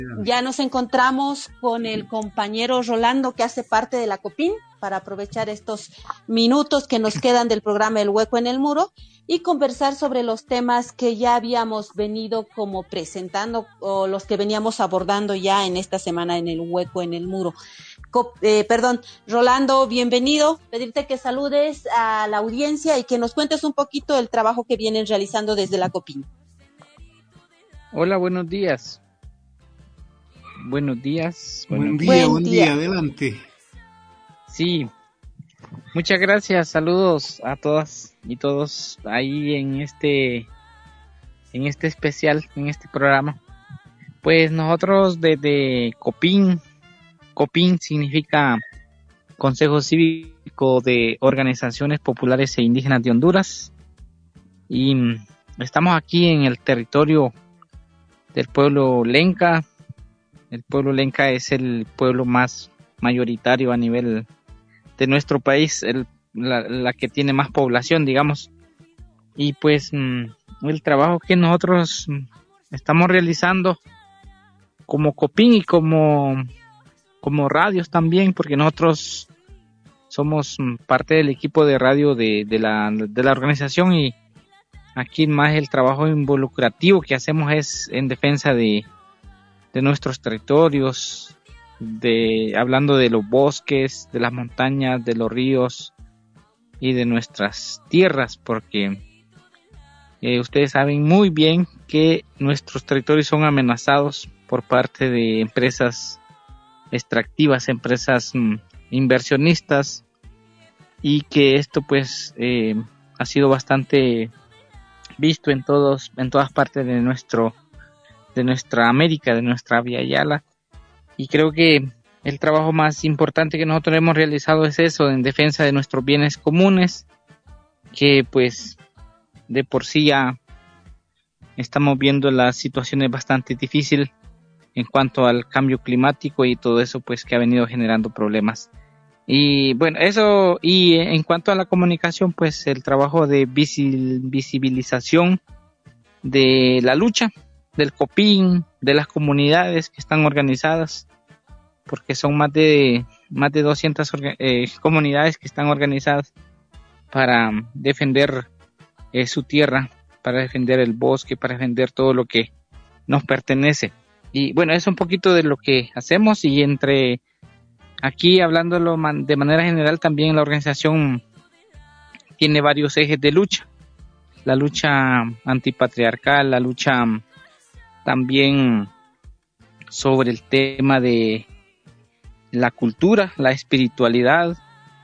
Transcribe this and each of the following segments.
Ya nos encontramos con el compañero Rolando, que hace parte de la COPIN, para aprovechar estos minutos que nos quedan del programa El Hueco en el Muro y conversar sobre los temas que ya habíamos venido como presentando o los que veníamos abordando ya en esta semana en El Hueco en el Muro. Rolando, bienvenido. Pedirte que saludes a la audiencia y que nos cuentes un poquito el trabajo que vienen realizando desde la COPIN. Hola, buenos días. Buenos días. Buen día, adelante. Sí, muchas gracias, saludos a todas y todos ahí en este especial, en este programa. Pues nosotros desde COPIN significa Consejo Cívico de Organizaciones Populares e Indígenas de Honduras, y estamos aquí en el territorio del pueblo Lenca. El pueblo Lenca es el pueblo más mayoritario a nivel de nuestro país, la que tiene más población, digamos. Y pues el trabajo que nosotros estamos realizando como COPIN y como radios también, porque nosotros somos parte del equipo de radio de la organización, y aquí más el trabajo involucrativo que hacemos es en defensa de nuestros territorios, hablando de los bosques, de las montañas, de los ríos y de nuestras tierras, porque ustedes saben muy bien que nuestros territorios son amenazados por parte de empresas extractivas, empresas inversionistas, y que esto pues ha sido bastante visto en todas partes de nuestra América, de nuestra Vía Yala. Y creo que el trabajo más importante que nosotros hemos realizado es eso, en defensa de nuestros bienes comunes, que pues de por sí ya estamos viendo las situaciones bastante difíciles en cuanto al cambio climático y todo eso pues que ha venido generando problemas. Y bueno, eso, y en cuanto a la comunicación, pues el trabajo de visibilización de la lucha del COPIN, de las comunidades que están organizadas, porque son más de 200 comunidades que están organizadas para defender su tierra, para defender el bosque, para defender todo lo que nos pertenece. Y bueno, es un poquito de lo que hacemos, y entre aquí, hablándolo de manera general, también la organización tiene varios ejes de lucha: la lucha antipatriarcal, la lucha también sobre el tema de la cultura, la espiritualidad,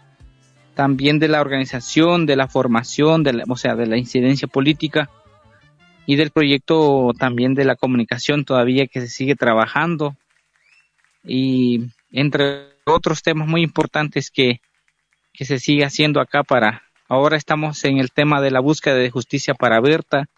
también de la organización, de la formación, de la incidencia política, y del proyecto también de la comunicación todavía que se sigue trabajando, y entre otros temas muy importantes que se sigue haciendo acá. Ahora estamos en el tema de la búsqueda de justicia para Berta.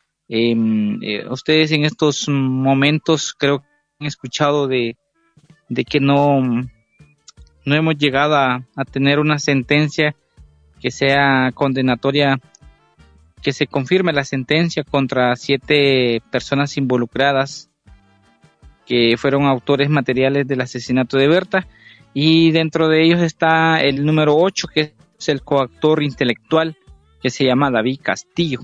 Ustedes en estos momentos creo que han escuchado de que no hemos llegado a tener una sentencia que sea condenatoria, que se confirme la sentencia contra 7 personas involucradas que fueron autores materiales del asesinato de Berta, y dentro de ellos está el número 8, que es el coautor intelectual, que se llama David Castillo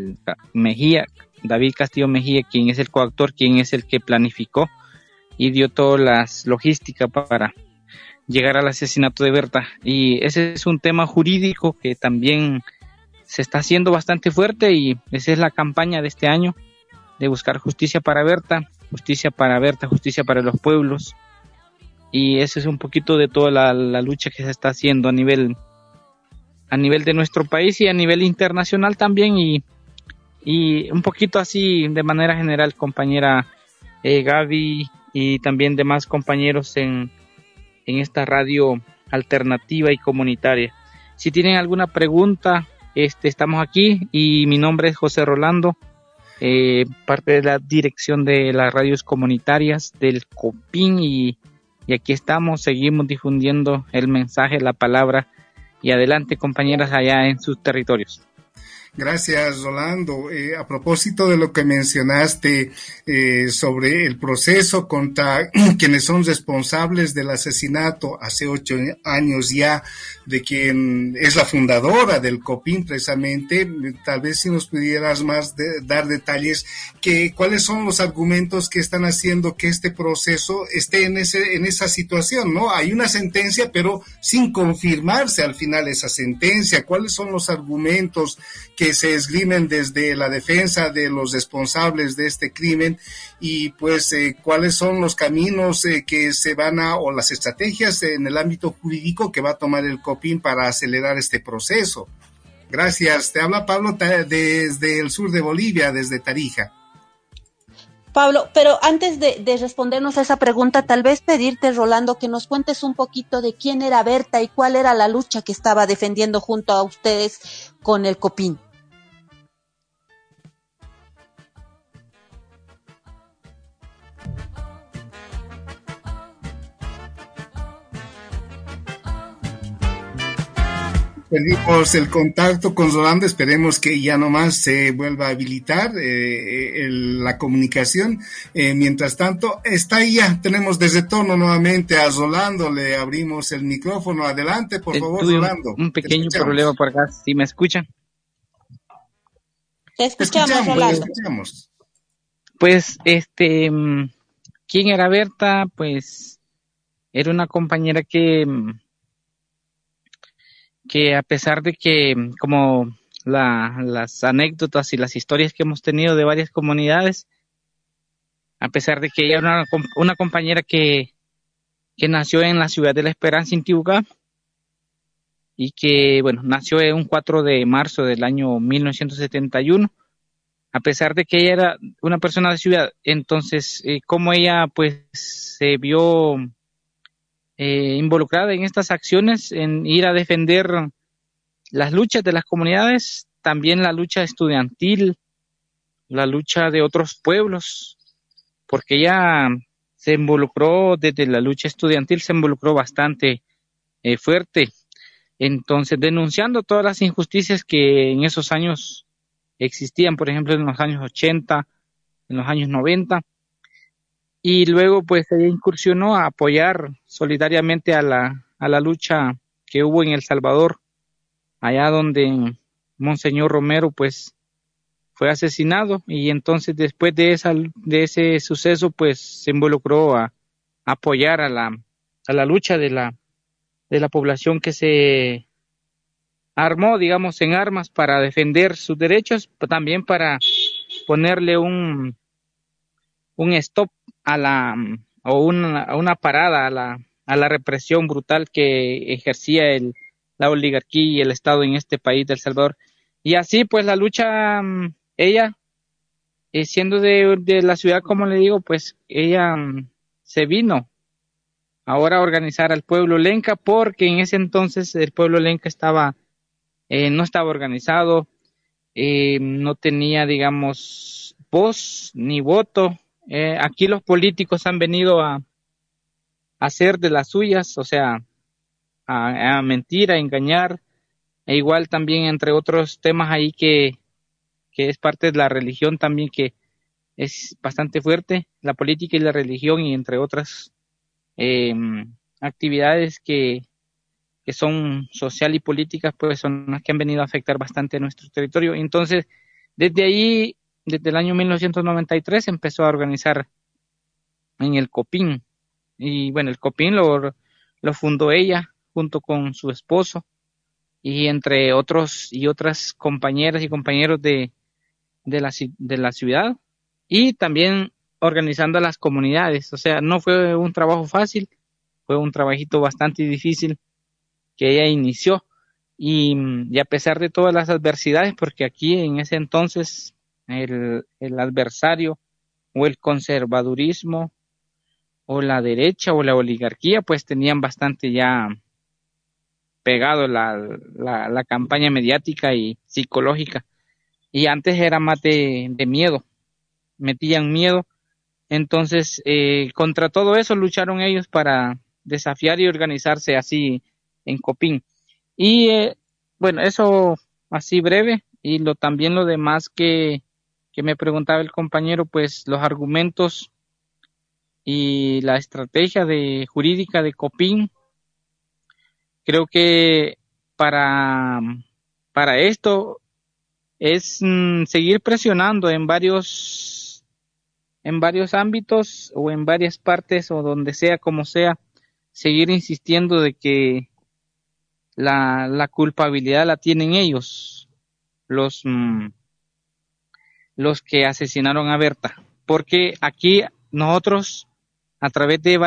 Mejía, quien es el coautor, quien es el que planificó y dio todas las logísticas para llegar al asesinato de Berta. Y ese es un tema jurídico que también se está haciendo bastante fuerte, y esa es la campaña de este año, de buscar justicia para Berta, justicia para los pueblos. Y eso es un poquito de toda la lucha que se está haciendo a nivel de nuestro país y a nivel internacional también, y un poquito así de manera general, compañera Gaby, y también demás compañeros en esta radio alternativa y comunitaria. Si tienen alguna pregunta, estamos aquí, y mi nombre es José Rolando, parte de la dirección de las radios comunitarias del COPIN, y aquí estamos, seguimos difundiendo el mensaje, la palabra, y adelante, compañeras, allá en sus territorios. Gracias, Rolando. A propósito de lo que mencionaste sobre el proceso contra quienes son responsables del asesinato hace 8 años ya de quien es la fundadora del COPIN, precisamente, tal vez si nos pudieras más dar detalles, cuáles son los argumentos que están haciendo que este proceso esté en esa situación, ¿no? Hay una sentencia, pero sin confirmarse al final esa sentencia. ¿Cuáles son los argumentos que se esgrimen desde la defensa de los responsables de este crimen? Y pues cuáles son los caminos que se van o las estrategias en el ámbito jurídico que va a tomar el COPIN para acelerar este proceso. Gracias. Te habla Pablo desde el sur de Bolivia, desde Tarija. Pablo, pero antes de respondernos a esa pregunta, tal vez pedirte, Rolando, que nos cuentes un poquito de quién era Berta y cuál era la lucha que estaba defendiendo junto a ustedes con el COPIN. Perdimos el contacto con Rolando, esperemos que ya nomás se vuelva a habilitar la comunicación. Mientras tanto, está ahí ya, tenemos de retorno nuevamente a Rolando, le abrimos el micrófono. Adelante, por favor, Rolando. Un pequeño problema por acá, ¿sí me escuchan? Te escuchamos, Rolando. Te escuchamos. Pues, ¿quién era Berta? Pues, era una compañera que a pesar de que, como las anécdotas y las historias que hemos tenido de varias comunidades, a pesar de que ella era una compañera que nació en la ciudad de La Esperanza, Intibucá, y que, bueno, nació un 4 de marzo del año 1971, a pesar de que ella era una persona de ciudad, entonces, como ella, pues, se vio involucrada en estas acciones, en ir a defender las luchas de las comunidades, también la lucha estudiantil, la lucha de otros pueblos, porque ella se involucró desde la lucha estudiantil, se involucró bastante fuerte, entonces denunciando todas las injusticias que en esos años existían, por ejemplo en los años 80, en los años 90, y luego pues ella incursionó a apoyar solidariamente a la lucha que hubo en El Salvador, allá donde Monseñor Romero pues fue asesinado, y entonces después de ese suceso pues se involucró a apoyar a la lucha de la población que se armó, digamos, en armas para defender sus derechos, pero también para ponerle un stop a una parada a la represión brutal que ejercía la oligarquía y el Estado en este país de El Salvador. Y así pues la lucha, ella, siendo de la ciudad, como le digo, pues ella se vino ahora a organizar al pueblo lenca, porque en ese entonces el pueblo lenca no estaba organizado, no tenía, digamos, voz ni voto. Aquí los políticos han venido a hacer de las suyas, o sea, a mentir, a engañar, e igual también entre otros temas ahí que es parte de la religión también, que es bastante fuerte, la política y la religión, y entre otras actividades que son social y políticas, pues son las que han venido a afectar bastante a nuestro territorio. Entonces, desde ahí, desde el año 1993, empezó a organizar en el COPIN. Y bueno, el COPIN lo fundó ella junto con su esposo, y entre otros y otras compañeras y compañeros de la ciudad, y también organizando a las comunidades. O sea, no fue un trabajo fácil, fue un trabajito bastante difícil que ella inició, y a pesar de todas las adversidades, porque aquí en ese entonces el adversario o el conservadurismo o la derecha o la oligarquía pues tenían bastante ya pegado la campaña mediática y psicológica, y antes era más de miedo, metían miedo. Entonces contra todo eso lucharon ellos para desafiar y organizarse así en COPIN. Y bueno, eso así breve. Y también lo demás que me preguntaba el compañero, pues los argumentos y la estrategia jurídica de Copin, creo que para, para esto es seguir presionando en varios ámbitos o en varias partes o donde sea, como sea, seguir insistiendo de que la culpabilidad la tienen ellos, los, los que asesinaron a Berta. Porque aquí nosotros, a través de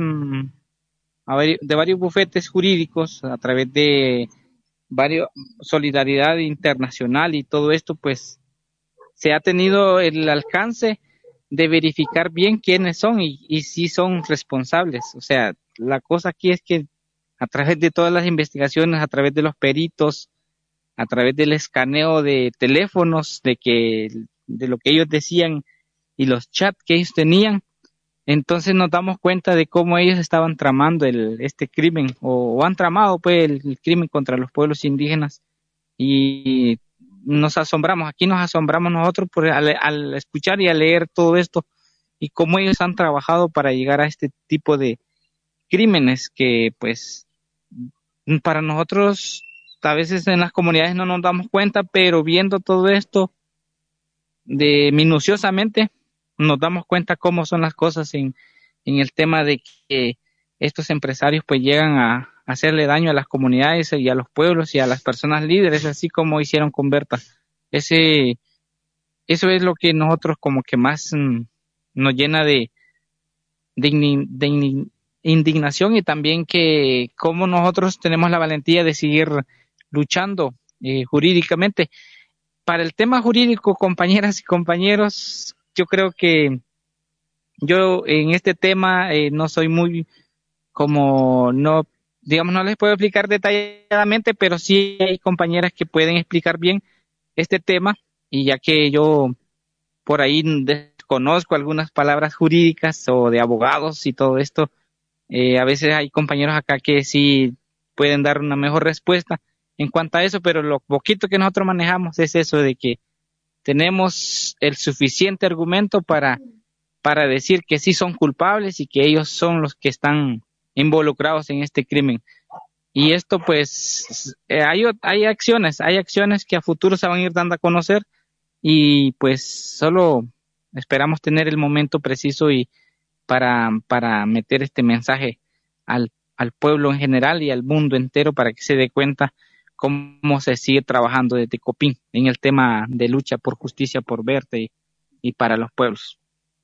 de varios bufetes jurídicos, a través de varios solidaridad internacional y todo esto, pues se ha tenido el alcance de verificar bien quiénes son y si son responsables. O sea, la cosa aquí es que a través de todas las investigaciones, a través de los peritos, a través del escaneo de teléfonos, de lo que ellos decían y los chats que ellos tenían, entonces nos damos cuenta de cómo ellos estaban tramando este crimen o han tramado pues el crimen contra los pueblos indígenas y aquí nos asombramos nosotros al escuchar y a leer todo esto y cómo ellos han trabajado para llegar a este tipo de crímenes que pues para nosotros a veces en las comunidades no nos damos cuenta, pero viendo todo esto minuciosamente nos damos cuenta cómo son las cosas en el tema de que estos empresarios pues llegan a hacerle daño a las comunidades y a los pueblos y a las personas líderes, así como hicieron con Berta. Eso es lo que nosotros como que más nos llena de indignación y también que como nosotros tenemos la valentía de seguir luchando jurídicamente. Para el tema jurídico, compañeras y compañeros, yo creo que yo en este tema no soy muy no les puedo explicar detalladamente, pero sí hay compañeras que pueden explicar bien este tema y ya que yo por ahí desconozco algunas palabras jurídicas o de abogados y todo esto, a veces hay compañeros acá que sí pueden dar una mejor respuesta en cuanto a eso, pero lo poquito que nosotros manejamos es eso de que tenemos el suficiente argumento para decir que sí son culpables y que ellos son los que están involucrados en este crimen. Y esto pues hay acciones que a futuro se van a ir dando a conocer y pues solo esperamos tener el momento preciso y para meter este mensaje al pueblo en general y al mundo entero para que se dé cuenta cómo se sigue trabajando desde Copin en el tema de lucha por justicia por Berta y para los pueblos.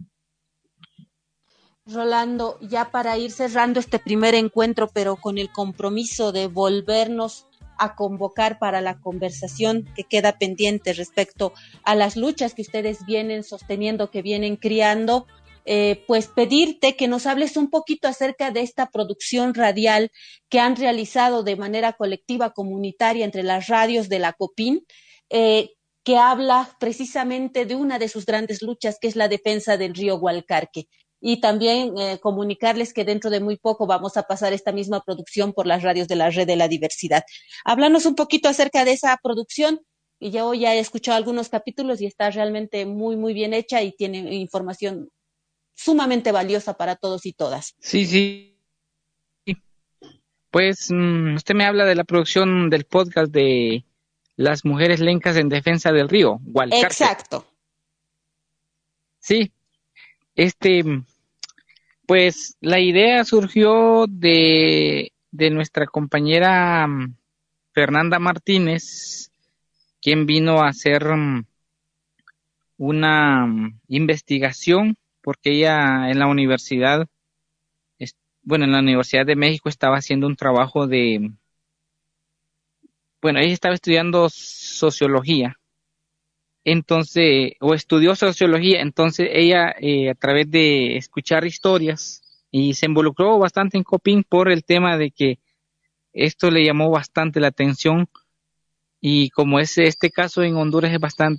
Rolando, ya para ir cerrando este primer encuentro, pero con el compromiso de volvernos a convocar para la conversación que queda pendiente respecto a las luchas que ustedes vienen sosteniendo, que vienen criando, pues pedirte que nos hables un poquito acerca de esta producción radial que han realizado de manera colectiva, comunitaria, entre las radios de la Copin, que habla precisamente de una de sus grandes luchas, que es la defensa del río Gualcarque. Y también comunicarles que dentro de muy poco vamos a pasar esta misma producción por las radios de la Red de la Diversidad. Háblanos un poquito acerca de esa producción, y yo ya he escuchado algunos capítulos y está realmente muy, muy bien hecha y tiene información sumamente valiosa para todos y todas. Sí, sí. Pues usted me habla de la producción del podcast de las mujeres lencas en defensa del río Gualcarque. Exacto. Sí, pues la idea surgió de nuestra compañera Fernanda Martínez, quien vino a hacer una investigación, porque ella en la Universidad de México estaba haciendo un trabajo ella estaba estudiando sociología, o estudió sociología, entonces ella a través de escuchar historias y se involucró bastante en Copin por el tema de que esto le llamó bastante la atención y como este caso en Honduras es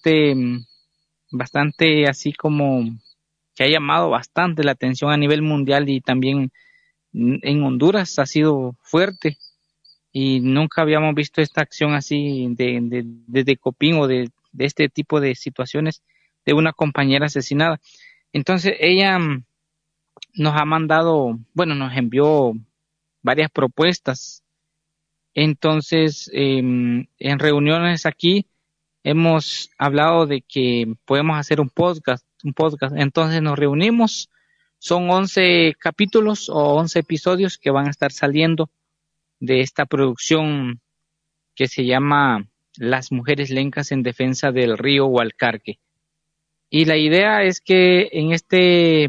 bastante así como que ha llamado bastante la atención a nivel mundial y también en Honduras ha sido fuerte y nunca habíamos visto esta acción así de Copín o de este tipo de situaciones de una compañera asesinada. Entonces ella nos ha mandado, bueno, nos envió varias propuestas. Entonces, en reuniones aquí hemos hablado de que podemos hacer un podcast. Entonces nos reunimos. Son 11 capítulos o 11 episodios que van a estar saliendo de esta producción que se llama Las Mujeres Lencas en Defensa del Río Hualcarque. Y la idea es que en este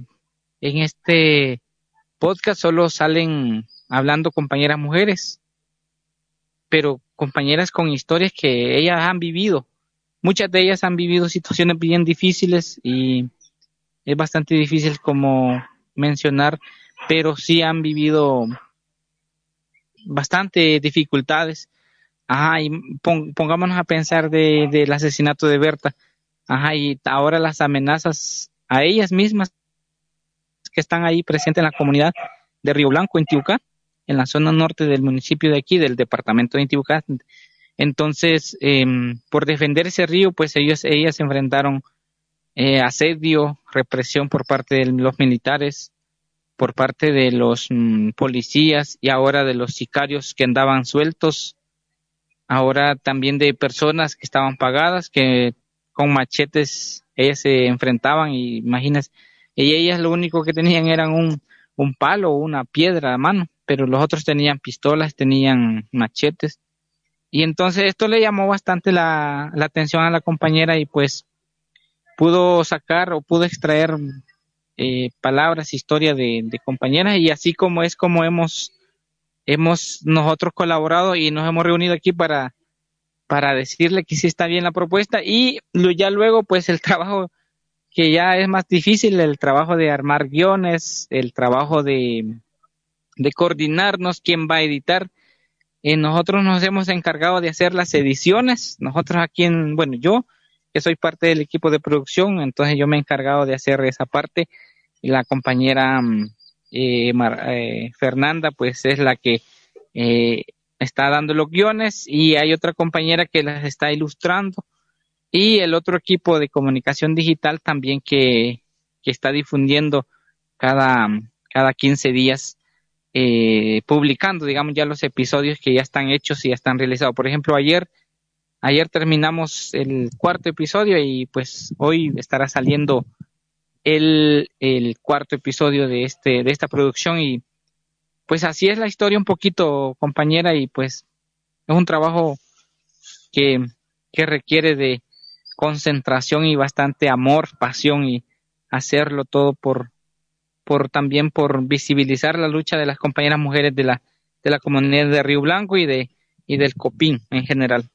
podcast solo salen hablando compañeras mujeres, pero compañeras con historias que ellas han vivido. Muchas de ellas han vivido situaciones bien difíciles y es bastante difícil como mencionar, pero sí han vivido bastante dificultades. Ajá, y pongámonos a pensar del asesinato de Berta. Ajá, y ahora las amenazas a ellas mismas que están ahí presentes en la comunidad de Río Blanco, Intibucá, en la zona norte del municipio de aquí, del departamento de Intibucá. Entonces, por defender ese río, pues ellas enfrentaron asedio, represión por parte de los militares, por parte de los policías y ahora de los sicarios que andaban sueltos, ahora también de personas que estaban pagadas, que con machetes ellas se enfrentaban y imagínense, y ellas lo único que tenían eran un palo o una piedra a mano, pero los otros tenían pistolas, tenían machetes. Y entonces esto le llamó bastante la atención a la compañera y pues pudo extraer palabras, historia de compañeras y así como es como hemos nosotros colaborado y nos hemos reunido aquí para decirle que sí está bien la propuesta y ya luego pues el trabajo que ya es más difícil, el trabajo de armar guiones, el trabajo de coordinarnos, quién va a editar. Nosotros nos hemos encargado de hacer las ediciones, nosotros aquí yo que soy parte del equipo de producción, entonces yo me he encargado de hacer esa parte y la compañera Fernanda pues es la que está dando los guiones y hay otra compañera que las está ilustrando y el otro equipo de comunicación digital también que está difundiendo cada 15 días publicando, digamos, ya los episodios que ya están hechos y ya están realizados. Por ejemplo, ayer terminamos el 4º episodio y pues hoy estará saliendo el 4º episodio de esta producción y pues así es la historia un poquito, compañera, y pues es un trabajo que requiere de concentración y bastante amor, pasión y hacerlo todo también por visibilizar la lucha de las compañeras mujeres de la comunidad de Río Blanco y del Copín en general.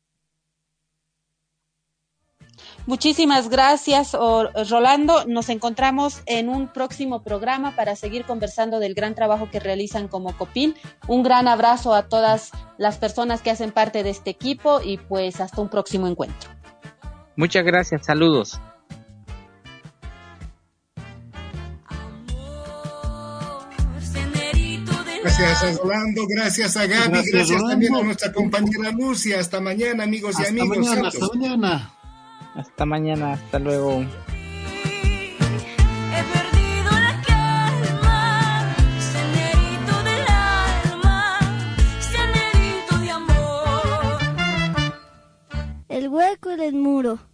Muchísimas gracias, Rolando. Nos encontramos en un próximo programa para seguir conversando del gran trabajo que realizan como Copín. Un gran abrazo a todas las personas que hacen parte de este equipo y pues hasta un próximo encuentro. Muchas gracias, saludos. Gracias a Rolando, gracias a Gaby, gracias también a nuestra compañera Lucia. Hasta mañana, amigos y amigos. Hasta mañana. Hasta mañana, hasta luego. He perdido la calma, senderito del alma, senderito de amor. El hueco del muro.